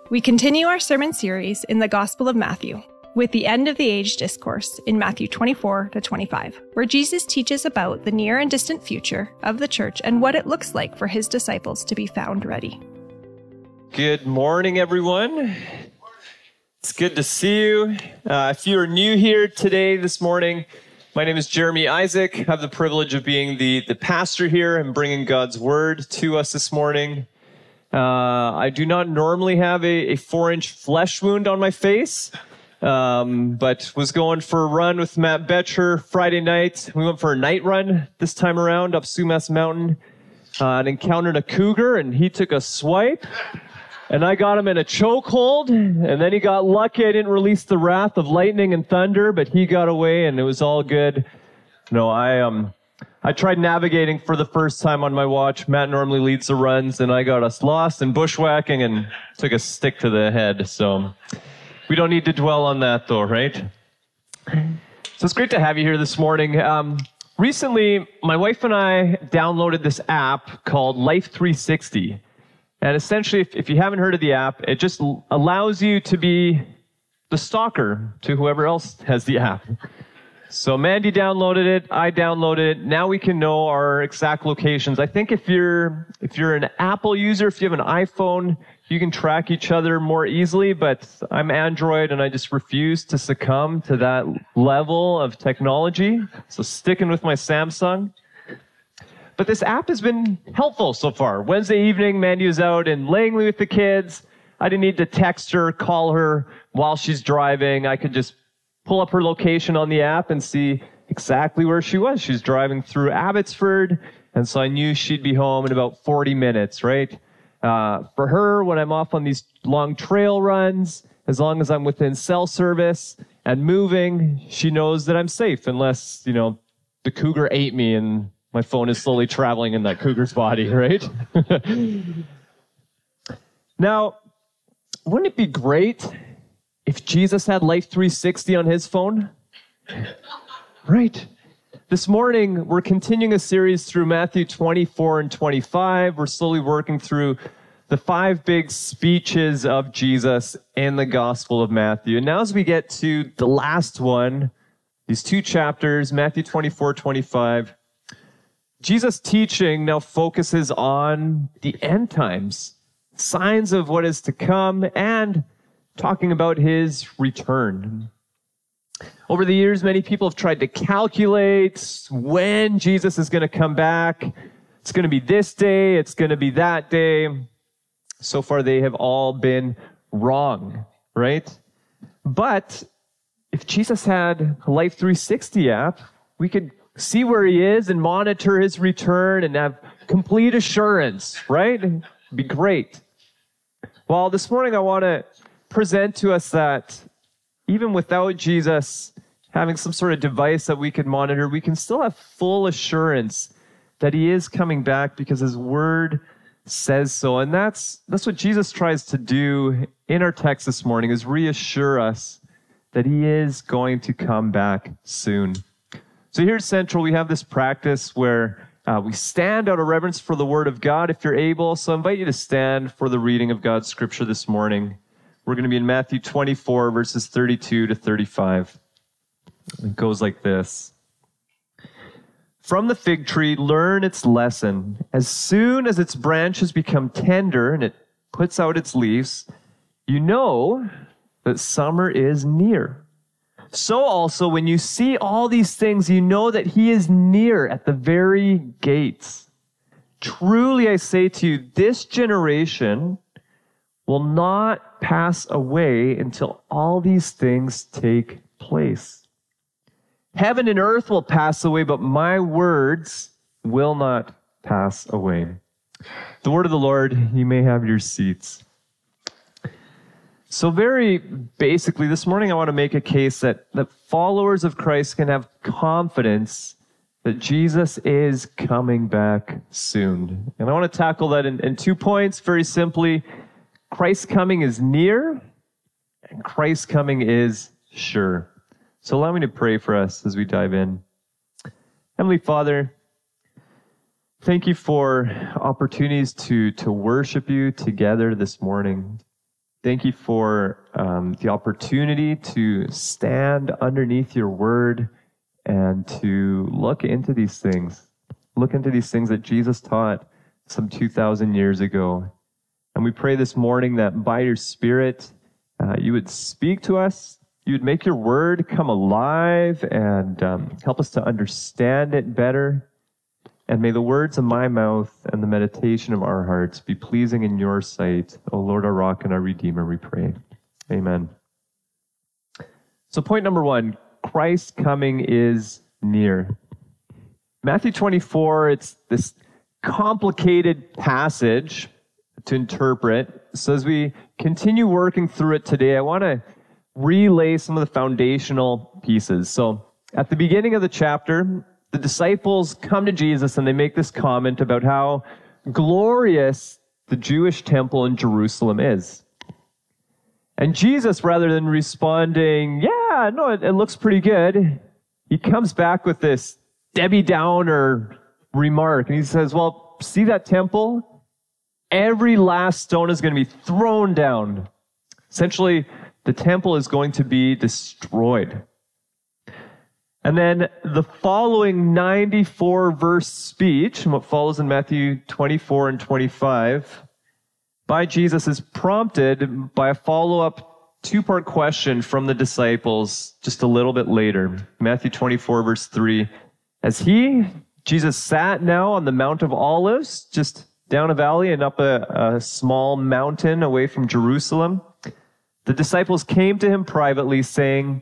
We continue our sermon series in the Gospel of Matthew with the end of the age discourse in Matthew 24 to 25, where Jesus teaches about the near and distant future of the church and what it looks like for his disciples to be found ready. Good morning, everyone. It's good to see you. If you are new here today, this morning, my name is Jeremy Isaac. I have the privilege of being the pastor here and bringing God's word to us this morning. I do not normally have a 4-inch flesh wound on my face, but was going for a run with Matt Betcher Friday night. We went for a night run this time around up Sumas Mountain and encountered a cougar, and he took a swipe, and I got him in a chokehold, and then he got lucky I didn't release the wrath of lightning and thunder, but he got away, and it was all good. No, I tried navigating for the first time on my watch. Matt normally leads the runs, and I got us lost in bushwhacking and took a stick to the head. So we don't need to dwell on that, though, right? So it's great to have you here this morning. Recently, my wife and I downloaded this app called Life 360. And essentially, if you haven't heard of the app, it just allows you to be the stalker to whoever else has the app. So Mandy downloaded it, I downloaded it. Now we can know our exact locations. I think if you're an Apple user, if you have an iPhone, you can track each other more easily, but I'm Android and I just refuse to succumb to that level of technology. So sticking with my Samsung. But this app has been helpful so far. Wednesday evening, Mandy was out in Langley with the kids. I didn't need to text her, call her while she's driving. I could just pull up her location on the app and see exactly where she was. She's driving through Abbotsford, and so I knew she'd be home in about 40 minutes, right? For her, when I'm off on these long trail runs, as long as I'm within cell service and moving, she knows that I'm safe, unless, the cougar ate me and my phone is slowly traveling in that cougar's body, right? Now, wouldn't it be great if Jesus had Life 360 on his phone? Right. This morning, we're continuing a series through Matthew 24 and 25. We're slowly working through the 5 big speeches of Jesus in the Gospel of Matthew. And now as we get to the last one, these 2 chapters, Matthew 24, 25, Jesus' teaching now focuses on the end times, signs of what is to come, and talking about his return. Over the years, many people have tried to calculate when Jesus is going to come back. It's going to be this day, it's going to be that day. So far, they have all been wrong, right? But if Jesus had a Life 360 app, we could see where he is and monitor his return and have complete assurance, right? It'd be great. Well, this morning I want to present to us that even without Jesus having some sort of device that we could monitor, we can still have full assurance that he is coming back because his word says so. And that's what Jesus tries to do in our text this morning, is reassure us that he is going to come back soon. So here at Central, we have this practice where we stand out of reverence for the word of God if you're able. So I invite you to stand for the reading of God's scripture this morning. We're going to be in Matthew 24, verses 32 to 35. It goes like this. From the fig tree, learn its lesson. As soon as its branches become tender and it puts out its leaves, you know that summer is near. So also, when you see all these things, you know that he is near at the very gates. Truly, I say to you, this generation will not pass away until all these things take place. Heaven and earth will pass away, but my words will not pass away. The word of the Lord. You may have your seats. So very basically, this morning I want to make a case that followers of Christ can have confidence that Jesus is coming back soon. And I want to tackle that in 2 points, very simply. Christ's coming is near, and Christ's coming is sure. So allow me to pray for us as we dive in. Heavenly Father, thank you for opportunities to worship you together this morning. Thank you for the opportunity to stand underneath your word and to look into these things. Look into these things that Jesus taught some 2,000 years ago. And we pray this morning that by your Spirit, you would speak to us. You would make your word come alive and help us to understand it better. And may the words of my mouth and the meditation of our hearts be pleasing in your sight, O Lord, our rock and our redeemer, we pray. Amen. So point number 1, Christ's coming is near. Matthew 24, it's this complicated passage to interpret. So as we continue working through it today, I want to relay some of the foundational pieces. So at the beginning of the chapter, the disciples come to Jesus and they make this comment about how glorious the Jewish temple in Jerusalem is. And Jesus, rather than responding, yeah, no, it looks pretty good, he comes back with this Debbie Downer remark. And he says, well, see that temple? Every last stone is going to be thrown down. Essentially, the temple is going to be destroyed. And then the following 94-verse speech, and what follows in Matthew 24 and 25, by Jesus is prompted by a follow-up 2-part question from the disciples just a little bit later. Matthew 24, verse 3. As Jesus sat now on the Mount of Olives, just down a valley and up a small mountain away from Jerusalem, the disciples came to him privately saying,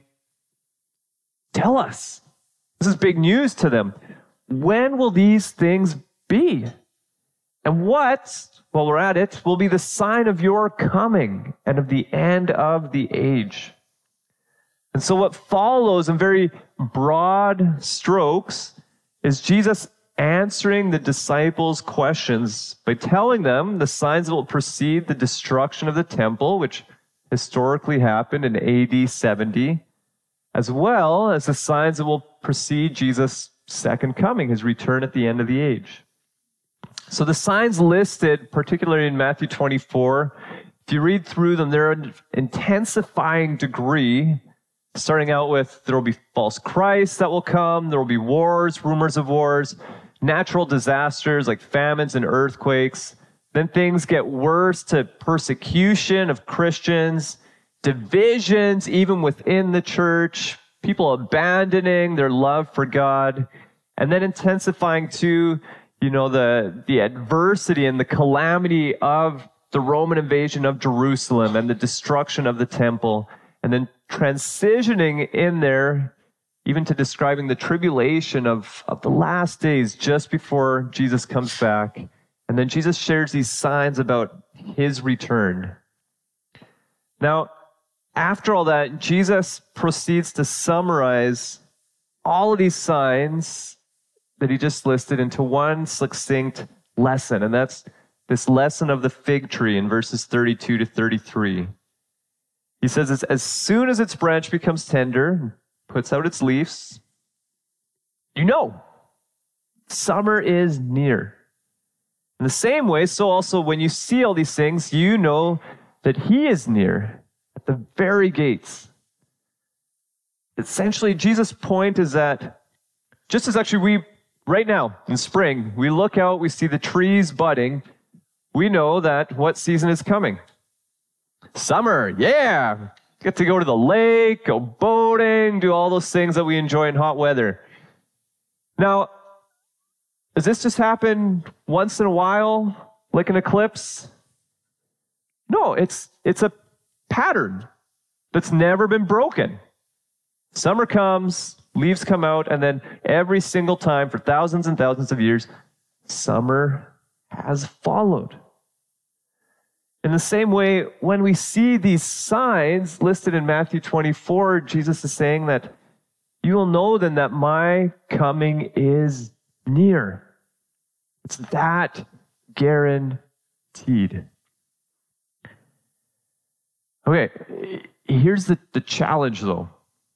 tell us. This is big news to them. When will these things be? And what, while we're at it, will be the sign of your coming and of the end of the age? And so what follows in very broad strokes is Jesus answering the disciples' questions by telling them the signs that will precede the destruction of the temple, which historically happened in AD 70, as well as the signs that will precede Jesus' second coming, his return at the end of the age. So the signs listed, particularly in Matthew 24, if you read through them, they're an intensifying degree, starting out with there will be false Christs that will come, there will be wars, rumors of wars, natural disasters like famines and earthquakes. Then things get worse to persecution of Christians, divisions even within the church, people abandoning their love for God, and then intensifying to, the adversity and the calamity of the Roman invasion of Jerusalem and the destruction of the temple, and then transitioning in there even to describing the tribulation of the last days just before Jesus comes back. And then Jesus shares these signs about his return. Now, after all that, Jesus proceeds to summarize all of these signs that he just listed into one succinct lesson, and that's this lesson of the fig tree in verses 32 to 33. He says, as soon as its branch becomes tender, puts out its leaves, summer is near. In the same way, so also when you see all these things, you know that he is near at the very gates. Essentially, Jesus' point is that just as actually we, right now in spring, we look out, we see the trees budding, we know that what season is coming? Summer, yeah! Get to go to the lake, go boating, do all those things that we enjoy in hot weather. Now, does this just happen once in a while, like an eclipse? No, it's a pattern that's never been broken. Summer comes, leaves come out, and then every single time for thousands and thousands of years, summer has followed. In the same way, when we see these signs listed in Matthew 24, Jesus is saying that you will know then that my coming is near. It's that guaranteed. Okay, here's the challenge though.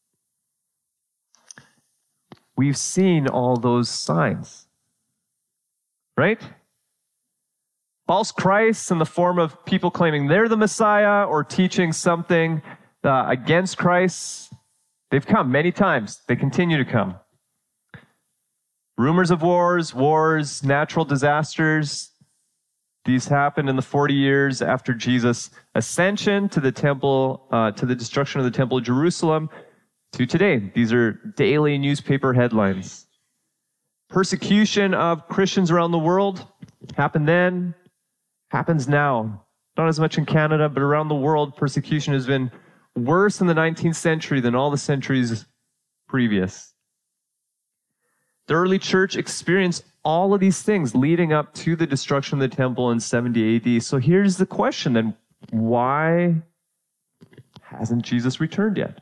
We've seen all those signs, right? False Christs in the form of people claiming they're the Messiah or teaching something against Christ. They've come many times. They continue to come. Rumors of wars, natural disasters. These happened in the 40 years after Jesus' ascension to the temple, to the destruction of the temple of Jerusalem, to today. These are daily newspaper headlines. Persecution of Christians around the world happened then, happens now. Not as much in Canada, but around the world, persecution has been worse in the 19th century than all the centuries previous. The early church experienced all of these things leading up to the destruction of the temple in 70 AD. So here's the question then, why hasn't Jesus returned yet?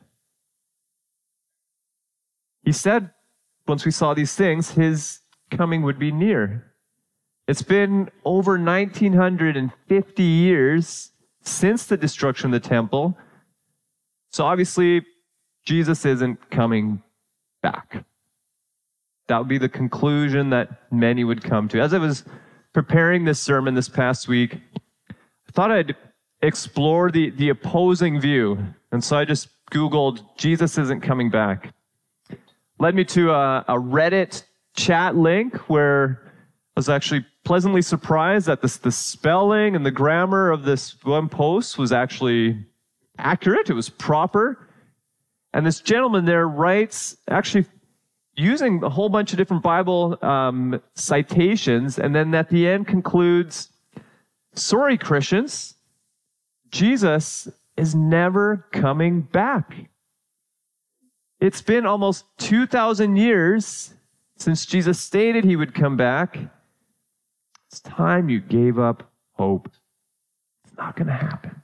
He said, once we saw these things, his coming would be near. It's been over 1950 years since the destruction of the temple. So obviously, Jesus isn't coming back. That would be the conclusion that many would come to. As I was preparing this sermon this past week, I thought I'd explore the opposing view. And so I just Googled, Jesus isn't coming back. Led me to a Reddit chat link where I was actually pleasantly surprised that the spelling and the grammar of this one post was actually accurate. It was proper. And this gentleman there writes, actually using a whole bunch of different Bible citations, and then at the end concludes, sorry, Christians, Jesus is never coming back. It's been almost 2,000 years since Jesus stated he would come back. It's time you gave up hope. It's not going to happen.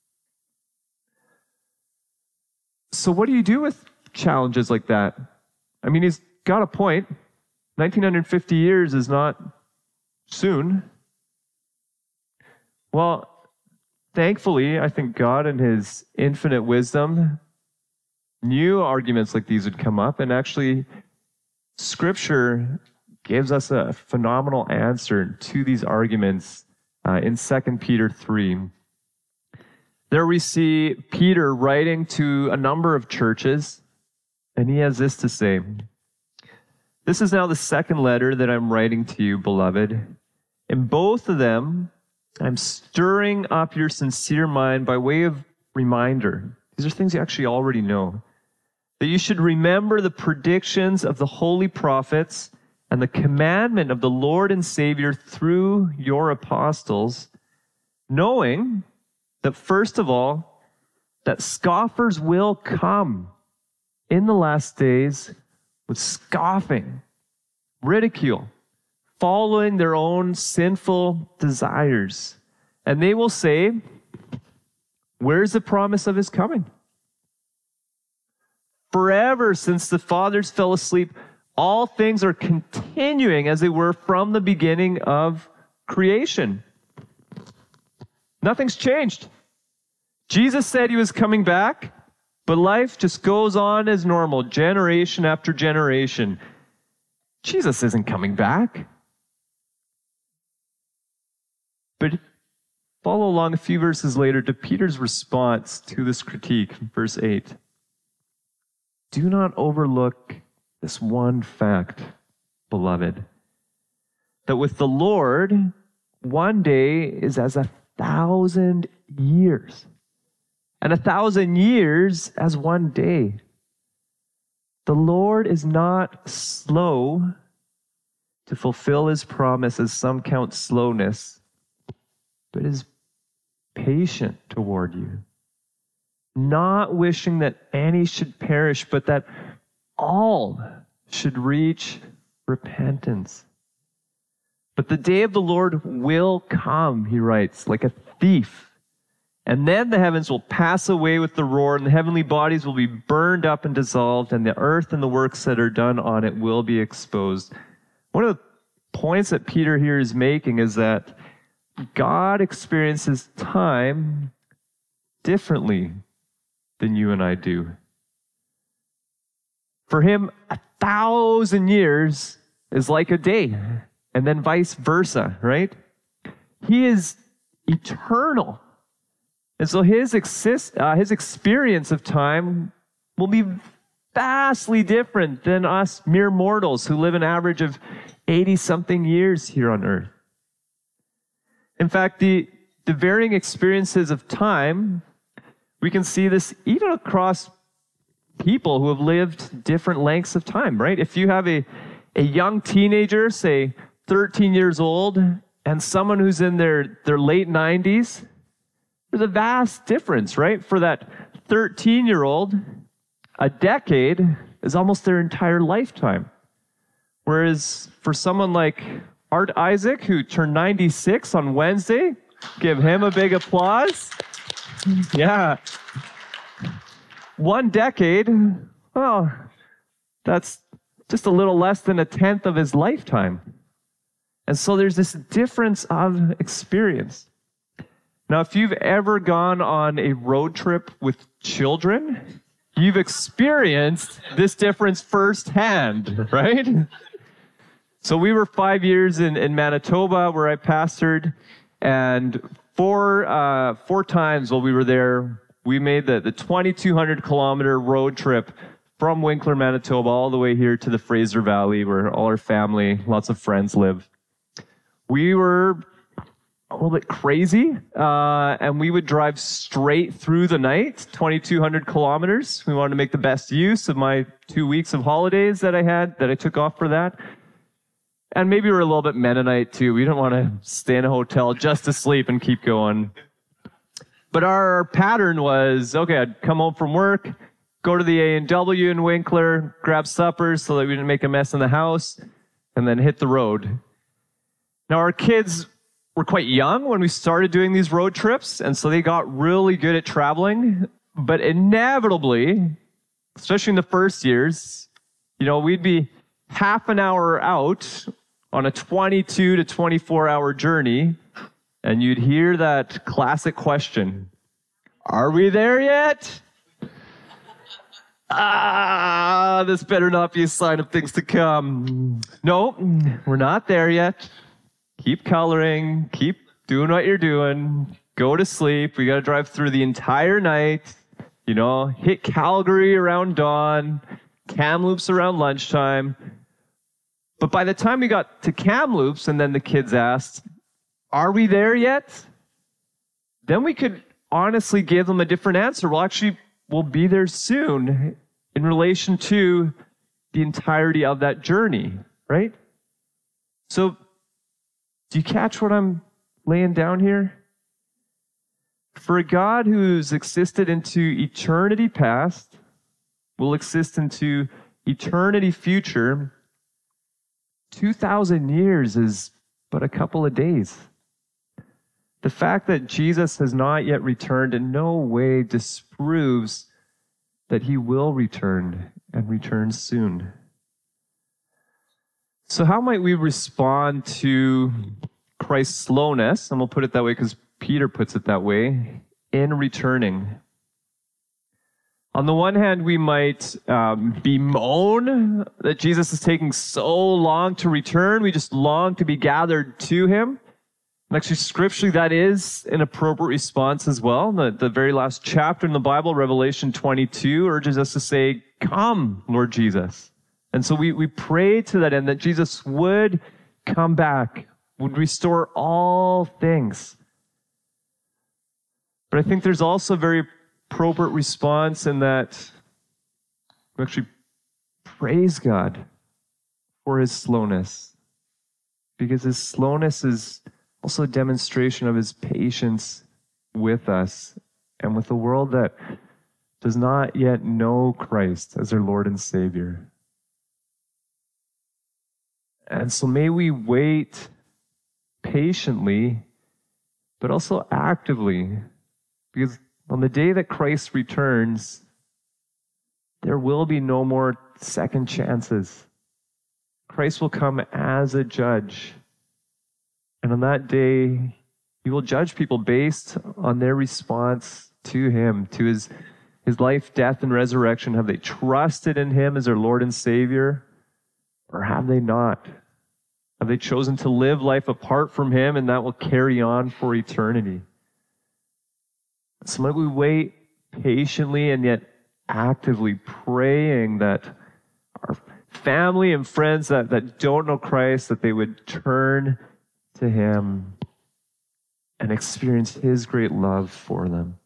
So what do you do with challenges like that? I mean, he's got a point. 1950 years is not soon. Well, thankfully, I think God in his infinite wisdom knew arguments like these would come up, and actually Scripture gives us a phenomenal answer to these arguments in 2 Peter 3. There we see Peter writing to a number of churches, and he has this to say. This is now the second letter that I'm writing to you, beloved. In both of them, I'm stirring up your sincere mind by way of reminder. These are things you actually already know. That you should remember the predictions of the holy prophets and the commandment of the Lord and Savior through your apostles, knowing that first of all, that scoffers will come in the last days with scoffing, ridicule, following their own sinful desires. And they will say, where's the promise of his coming? Forever since the fathers fell asleep, all things are continuing as they were from the beginning of creation. Nothing's changed. Jesus said he was coming back, but life just goes on as normal, generation after generation. Jesus isn't coming back. But follow along a few verses later to Peter's response to this critique, verse 8. Do not overlook this one fact, beloved, that with the Lord, one day is as 1,000 years, and 1,000 years as one day. The Lord is not slow to fulfill his promise, as some count slowness, but is patient toward you, not wishing that any should perish, but that all should reach repentance. But the day of the Lord will come, he writes, like a thief. And then the heavens will pass away with the roar, and the heavenly bodies will be burned up and dissolved, and the earth and the works that are done on it will be exposed. One of the points that Peter here is making is that God experiences time differently than you and I do. For him, 1,000 years is like a day, and then vice versa, right? He is eternal. And so his experience of time will be vastly different than us mere mortals who live an average of 80-something years here on earth. In fact, the varying experiences of time, we can see this even across people who have lived different lengths of time, right? If you have a young teenager, say 13 years old, and someone who's in their late 90s, there's a vast difference, right? For that 13-year-old, a decade is almost their entire lifetime. Whereas for someone like Art Isaac, who turned 96 on Wednesday, give him a big applause. Yeah. 1 decade, well, that's just a little less than a tenth of his lifetime. And so there's this difference of experience. Now, if you've ever gone on a road trip with children, you've experienced this difference firsthand, right? So we were 5 years in Manitoba where I pastored, and four times while we were there, we made the 2,200-kilometer road trip from Winkler, Manitoba, all the way here to the Fraser Valley, where all our family, lots of friends live. We were a little bit crazy, and we would drive straight through the night, 2,200 kilometers. We wanted to make the best use of my 2 weeks of holidays that I took off for that. And maybe we're a little bit Mennonite, too. We didn't want to stay in a hotel just to sleep and keep going. But our pattern was, okay, I'd come home from work, go to the A&W in Winkler, grab suppers so that we didn't make a mess in the house, and then hit the road. Now, our kids were quite young when we started doing these road trips, and so they got really good at traveling. But inevitably, especially in the first years, we'd be half an hour out on a 22 to 24-hour journey, and you'd hear that classic question, "Are we there yet?" This better not be a sign of things to come. No, we're not there yet. Keep coloring, keep doing what you're doing, go to sleep. We got to drive through the entire night, hit Calgary around dawn, Kamloops around lunchtime. But by the time we got to Kamloops and then the kids asked, "Are we there yet?" Then we could honestly give them a different answer. We'll be there soon in relation to the entirety of that journey, right? So, do you catch what I'm laying down here? For a God who's existed into eternity past, will exist into eternity future, 2,000 years is but a couple of days. The fact that Jesus has not yet returned in no way disproves that he will return and return soon. So how might we respond to Christ's slowness, and we'll put it that way because Peter puts it that way, in returning? On the one hand, we might bemoan that Jesus is taking so long to return. We just long to be gathered to him. And actually, scripturally, that is an appropriate response as well. The very last chapter in the Bible, Revelation 22, urges us to say, "Come, Lord Jesus." And so we pray to that end that Jesus would come back, would restore all things. But I think there's also a very appropriate response in that we actually praise God for his slowness, because his slowness is also a demonstration of his patience with us and with the world that does not yet know Christ as their Lord and Savior. And so may we wait patiently, but also actively, because on the day that Christ returns, there will be no more second chances. Christ will come as a judge. And on that day, he will judge people based on their response to him, to his life, death, and resurrection. Have they trusted in him as their Lord and Savior, or have they not? Have they chosen to live life apart from him, and that will carry on for eternity? So might we wait patiently and yet actively praying that our family and friends that don't know Christ, that they would turn to him and experience his great love for them.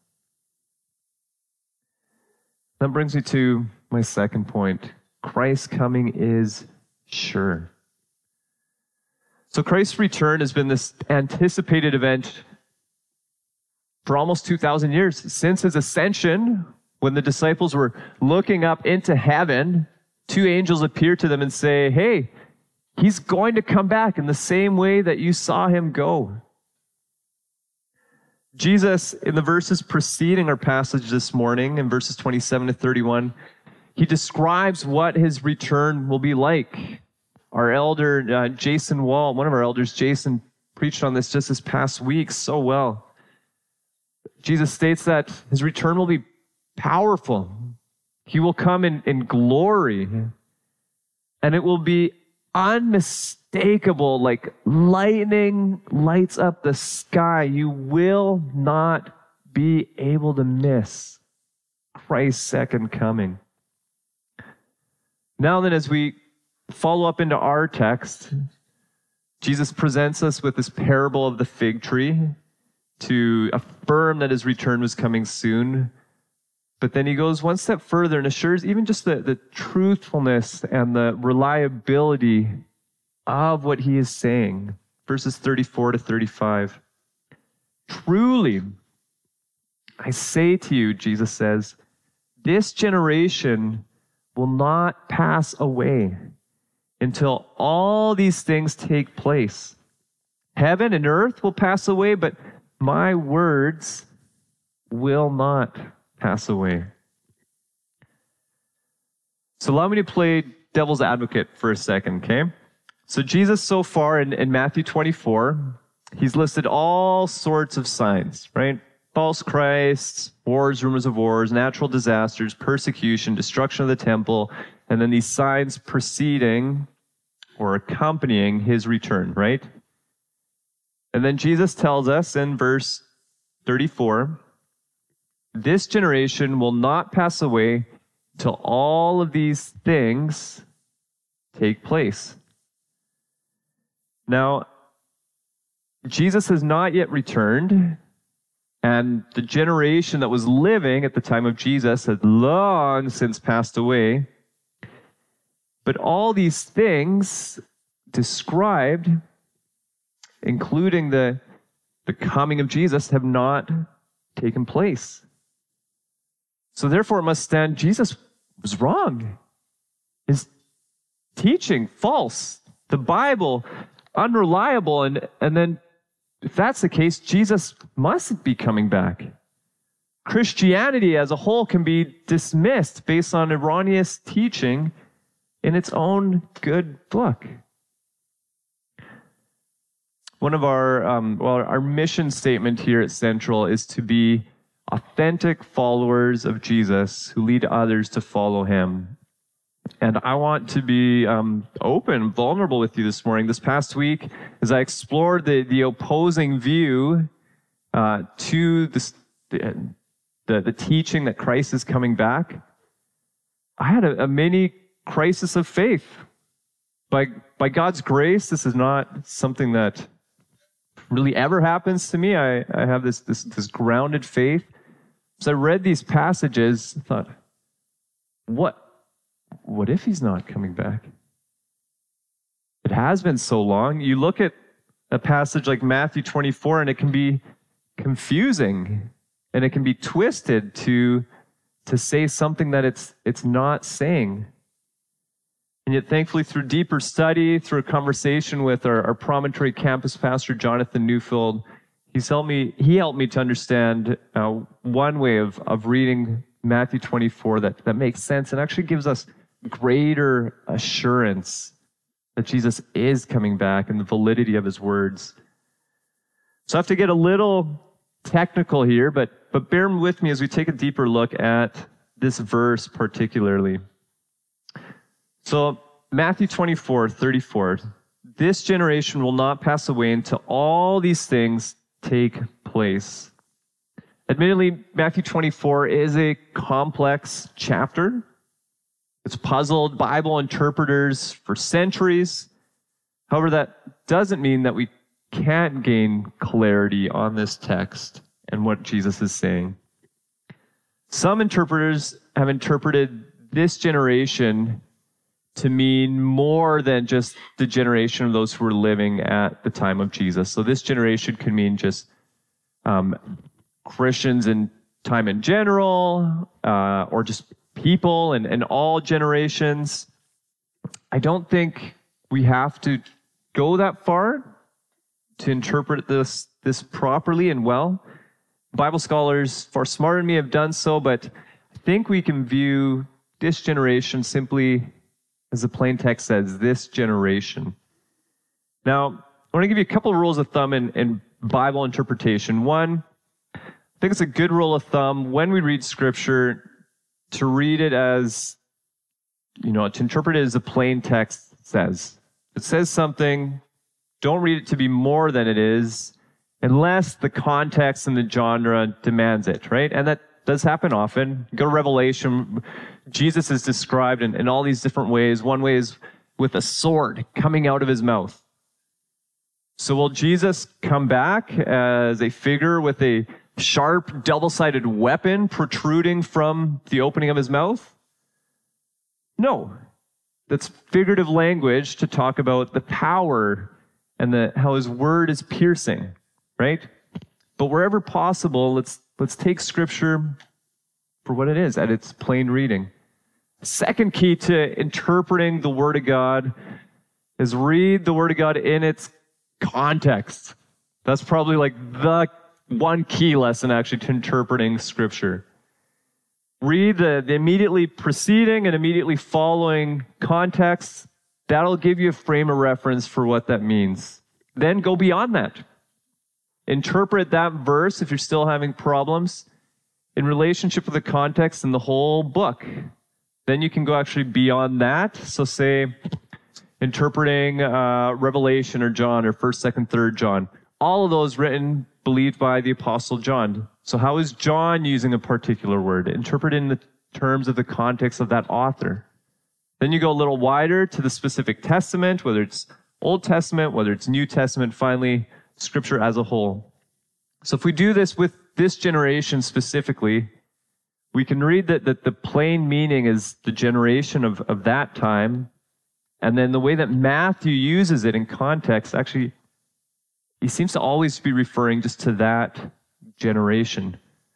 That brings me to my second point. Christ's coming is sure. So Christ's return has been this anticipated event for almost 2,000 years. Since his ascension, when the disciples were looking up into heaven, two angels appear to them and say, hey, he's going to come back in the same way that you saw him go. Jesus, in the verses preceding our passage this morning, in verses 27 to 31, he describes what his return will be like. Our elder, Jason Wall, one of our elders, Jason, preached on this just this past week so well. Jesus states that his return will be powerful. He will come in glory, and it will be unmistakable, like lightning lights up the sky. You will not be able to miss Christ's second coming. Now then, as we follow up into our text, Jesus presents us with this parable of the fig tree to affirm that his return was coming soon. But then he goes one step further and assures even just the truthfulness and the reliability of what he is saying. Verses 34 to 35. Truly, I say to you, Jesus says, this generation will not pass away until all these things take place. Heaven and earth will pass away, but my words will not pass away. So allow me to play devil's advocate for a second, okay? So Jesus so far in Matthew 24, he's listed all sorts of signs, right? False Christs, wars, rumors of wars, natural disasters, persecution, destruction of the temple, and then these signs preceding or accompanying his return, right? And then Jesus tells us in verse 34, this generation will not pass away till all of these things take place. Now, Jesus has not yet returned, and the generation that was living at the time of Jesus had long since passed away. But all these things described, including the coming of Jesus, have not taken place. So therefore it must stand, Jesus was wrong. His teaching, false. The Bible, unreliable. And then if that's the case, Jesus must be coming back. Christianity as a whole can be dismissed based on erroneous teaching in its own good book. One of our mission statement here at Central is to be authentic followers of Jesus who lead others to follow him. And I want to be open, vulnerable with you this morning. This past week, as I explored the opposing view to the teaching that Christ is coming back, I had a mini crisis of faith. By God's grace, this is not something that really ever happens to me. I have this grounded faith. So I read these passages, thought, what if he's not coming back? It has been so long. You look at a passage like Matthew 24, and it can be confusing, and it can be twisted to say something that it's not saying. And yet, thankfully, through deeper study, through a conversation with our Promontory campus pastor, Jonathan Newfield, he helped me to understand one way of reading Matthew 24 that makes sense and actually gives us greater assurance that Jesus is coming back and the validity of his words. So I have to get a little technical here, but bear with me as we take a deeper look at this verse particularly. So Matthew 24:34, this generation will not pass away until all these things take place. Admittedly, Matthew 24 is a complex chapter. It's puzzled Bible interpreters for centuries. However, that doesn't mean that we can't gain clarity on this text and what Jesus is saying. Some interpreters have interpreted this generation to mean more than just the generation of those who were living at the time of Jesus. So this generation could mean just Christians in time in general, or just people and all generations. I don't think we have to go that far to interpret this properly and well. Bible scholars far smarter than me have done so, but I think we can view this generation simply, as the plain text says, this generation. Now, I want to give you a couple of rules of thumb in Bible interpretation. One, I think it's a good rule of thumb when we read Scripture to read it as, to interpret it as the plain text says. If it says something, don't read it to be more than it is, unless the context and the genre demands it, right? And that does happen often. Go to Revelation, Jesus is described in all these different ways. One way is with a sword coming out of his mouth. So will Jesus come back as a figure with a sharp, double-sided weapon protruding from the opening of his mouth? No. That's figurative language to talk about the power and how his word is piercing, right? But wherever possible, let's take Scripture for what it is, at its plain reading. Second key to interpreting the Word of God is read the Word of God in its context. That's probably like the one key lesson actually to interpreting Scripture. Read the immediately preceding and immediately following context. That'll give you a frame of reference for what that means. Then go beyond that. Interpret that verse, if you're still having problems, in relationship with the context and the whole book. Then you can go actually beyond that. So say, interpreting Revelation or John or 1st, 2nd, 3rd John. All of those written, believed by the Apostle John. So how is John using a particular word? Interpret in the terms of the context of that author. Then you go a little wider to the specific testament, whether it's Old Testament, whether it's New Testament, finally, Scripture as a whole. So if we do this with this generation specifically, we can read that the plain meaning is the generation of that time, and then the way that Matthew uses it in context, actually, he seems to always be referring just to that generation.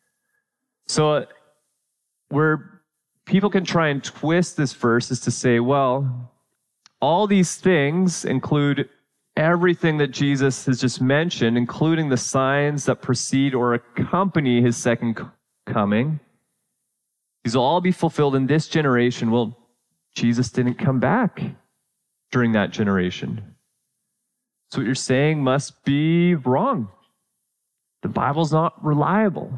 So where people can try and twist this verse is to say, well, all these things include everything that Jesus has just mentioned, including the signs that precede or accompany his second coming. These will all be fulfilled in this generation. Well, Jesus didn't come back during that generation. So what you're saying must be wrong. The Bible's not reliable.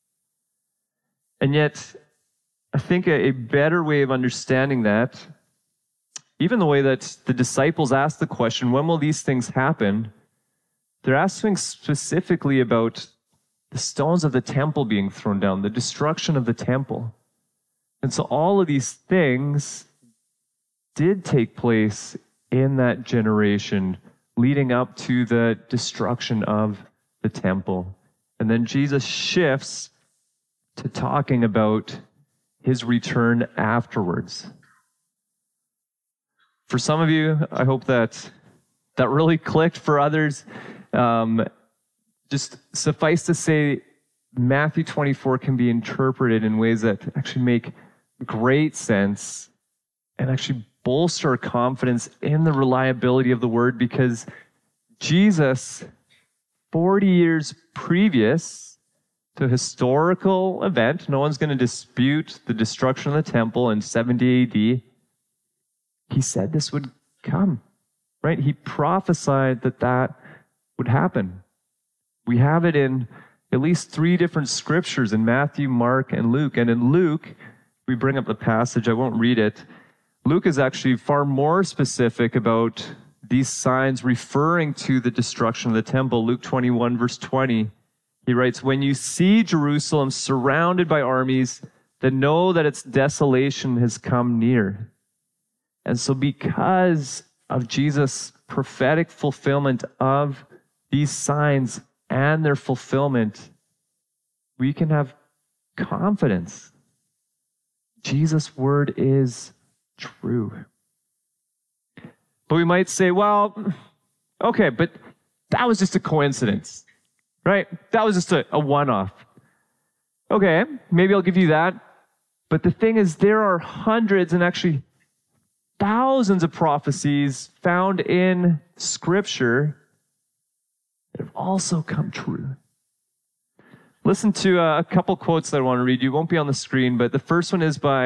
And yet, I think a better way of understanding that, even the way that the disciples asked the question, when will these things happen? They're asking specifically about the stones of the temple being thrown down, the destruction of the temple. And so all of these things did take place in that generation, leading up to the destruction of the temple. And then Jesus shifts to talking about his return afterwards. For some of you, I hope that really clicked. For others, just suffice to say, Matthew 24 can be interpreted in ways that actually make great sense and actually bolster our confidence in the reliability of the word, because Jesus, 40 years previous to a historical event, no one's going to dispute the destruction of the temple in 70 AD, he said this would come, right? He prophesied that would happen. We have it in at least 3 different scriptures in Matthew, Mark, and Luke. And in Luke, we bring up the passage, I won't read it. Luke is actually far more specific about these signs referring to the destruction of the temple. Luke 21, verse 20, he writes, "When you see Jerusalem surrounded by armies, then know that its desolation has come near." And so because of Jesus' prophetic fulfillment of these signs and their fulfillment, we can have confidence. Jesus' word is true. But we might say, well, okay, but that was just a coincidence, right? That was just a one-off. Okay, maybe I'll give you that. But the thing is, there are hundreds and actually thousands of prophecies found in Scripture that have also come true. Listen to a couple quotes that I want to read you. It won't be on the screen, but the first one is by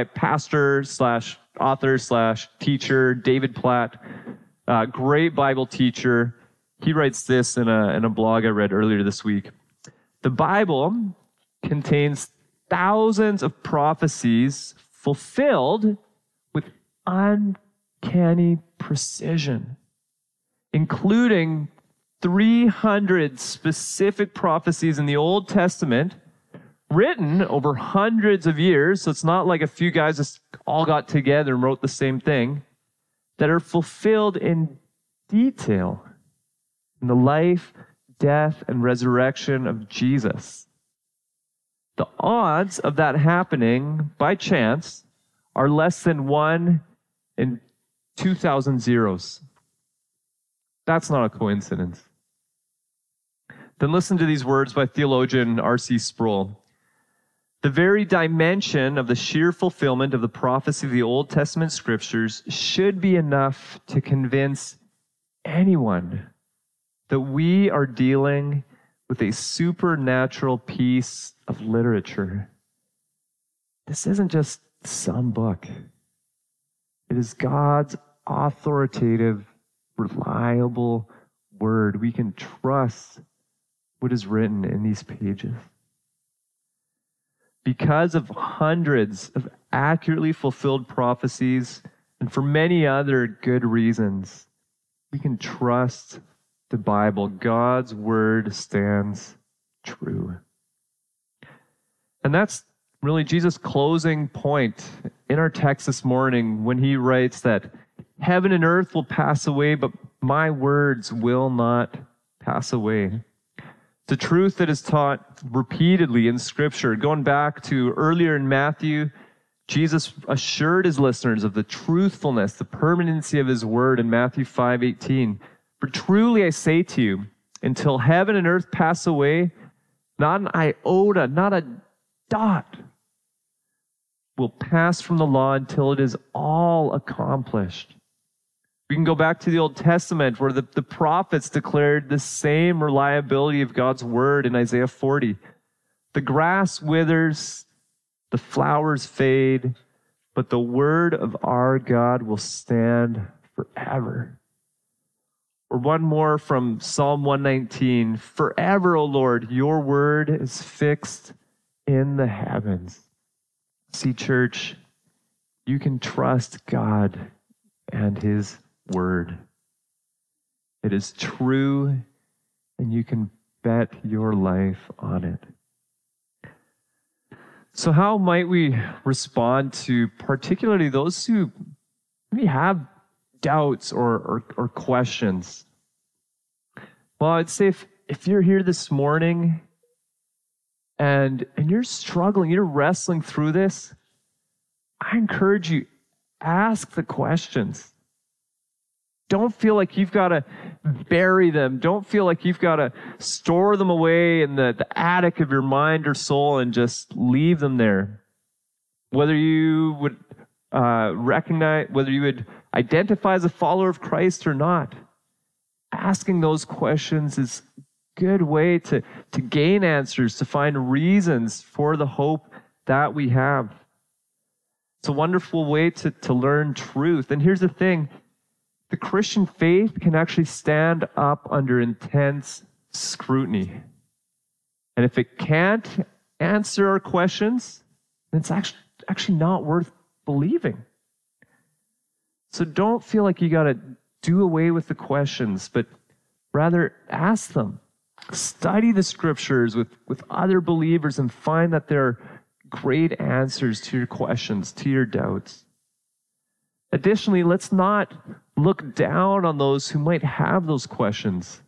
pastor/author/teacher David Platt, great Bible teacher. He writes this in a blog I read earlier this week. "The Bible contains thousands of prophecies fulfilled with uncanny precision, including 300 specific prophecies in the Old Testament written over hundreds of years. So it's not like a few guys just all got together and wrote the same thing, that are fulfilled in detail in the life, death, and resurrection of Jesus. The odds of that happening by chance are less than 1 in 2,000 zeros. That's not a coincidence." Then listen to these words by theologian R.C. Sproul. "The very dimension of the sheer fulfillment of the prophecy of the Old Testament scriptures should be enough to convince anyone that we are dealing with a supernatural piece of literature. This isn't just some book. It is God's authoritative, reliable word. We can trust what is written in these pages. Because of hundreds of accurately fulfilled prophecies, and for many other good reasons, we can trust the Bible. God's word stands true." And that's really Jesus' closing point in our text this morning when he writes that heaven and earth will pass away, but my words will not pass away. The truth that is taught repeatedly in Scripture. Going back to earlier in Matthew, Jesus assured his listeners of the truthfulness, the permanency of his word in Matthew 5:18. "For truly I say to you, until heaven and earth pass away, not an iota, not a dot will pass from the law until it is all accomplished." We can go back to the Old Testament where the prophets declared the same reliability of God's word in Isaiah 40. "The grass withers, the flowers fade, but the word of our God will stand forever." Or one more from Psalm 119. "Forever, O Lord, your word is fixed in the heavens." See, church, you can trust God and his word. It is true, and you can bet your life on it. So how might we respond to particularly those who maybe have doubts or questions? Well, I'd say if you're here this morning and you're struggling, you're wrestling through this, I encourage you, ask the questions. Don't feel like you've got to bury them. Don't feel like you've got to store them away in the attic of your mind or soul and just leave them there. Whether you would whether you would identify as a follower of Christ or not, asking those questions is a good way to gain answers, to find reasons for the hope that we have. It's a wonderful way to learn truth. And here's the thing. The Christian faith can actually stand up under intense scrutiny. And if it can't answer our questions, then it's actually not worth believing. So don't feel like you got to do away with the questions, but rather ask them. Study the scriptures with other believers and find that there are great answers to your questions, to your doubts. Additionally, let's not look down on those who might have those questions.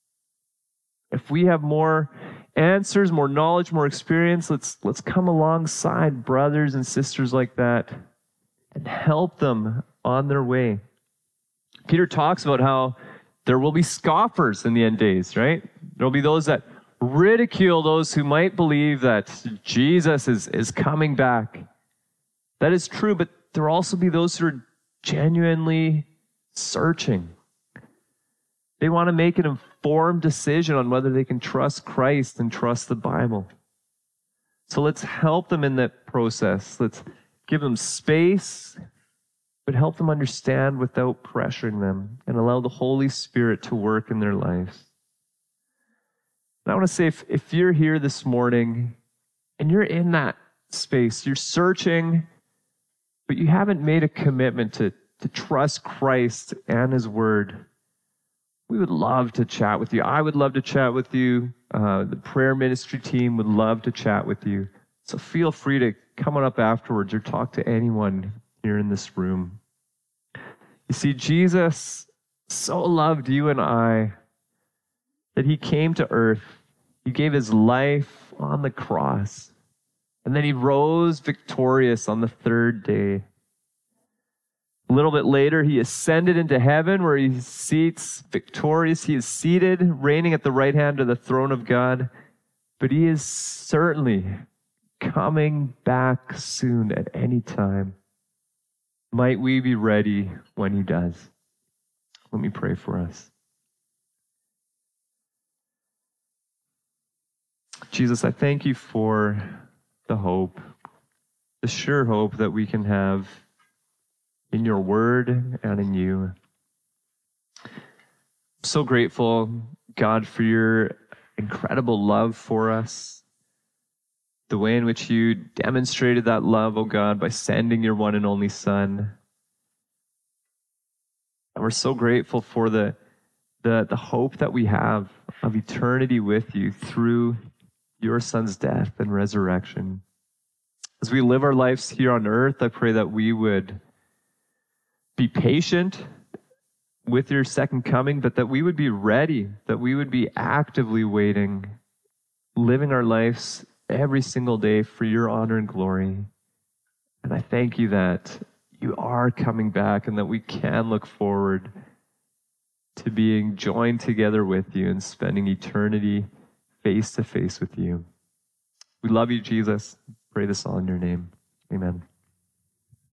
If we have more answers, more knowledge, more experience, let's come alongside brothers and sisters like that and help them on their way. Peter talks about how there will be scoffers in the end days, right? There will be those that ridicule those who might believe that Jesus is coming back. That is true, but there will also be those who are genuinely searching. They want to make an informed decision on whether they can trust Christ and trust the Bible. So let's help them in that process. Let's give them space, but help them understand without pressuring them and allow the Holy Spirit to work in their lives. And I want to say, if you're here this morning and you're in that space, you're searching, but you haven't made a commitment to trust Christ and His Word, we would love to chat with you. I would love to chat with you. The prayer ministry team would love to chat with you. So feel free to come on up afterwards or talk to anyone here in this room. You see, Jesus so loved you and I that He came to earth. He gave His life on the cross. And then He rose victorious on the third day. A little bit later, He ascended into heaven where He sits victorious. He is seated, reigning at the right hand of the throne of God. But He is certainly coming back soon at any time. Might we be ready when He does? Let me pray for us. Jesus, I thank You for the hope, the sure hope that we can have in Your Word and in You. I'm so grateful, God, for Your incredible love for us, the way in which You demonstrated that love, oh God, by sending Your one and only Son. And we're so grateful for the hope that we have of eternity with You through Your Son's death and resurrection. As we live our lives here on earth, I pray that we would be patient with Your second coming, but that we would be ready, that we would be actively waiting, living our lives every single day for Your honor and glory. And I thank You that You are coming back and that we can look forward to being joined together with You and spending eternity face to face with You. We love You, Jesus. Pray this all in Your name. Amen.